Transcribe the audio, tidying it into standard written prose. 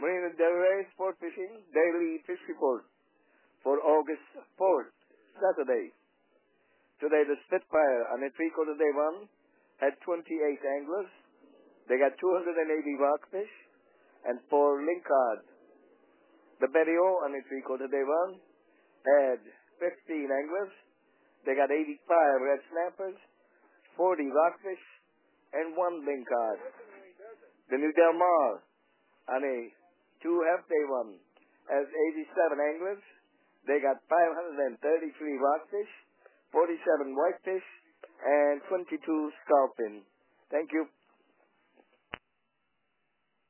Marina Del Rey Sport Fishing Daily Fish Report for August 4th, Saturday. Today the Spitfire on a 3/4 day run had 28 anglers. They got 280 rockfish and 4 lingcod. The Betty O on a 3/4 day run had 15 anglers. They got 85 red snappers, 40 rockfish, and 1 lingcod. The New Del Mar on a 2/2 day run has 87 anglers. They got 533 rockfish, 47 whitefish, and 22 sculpin. Thank you.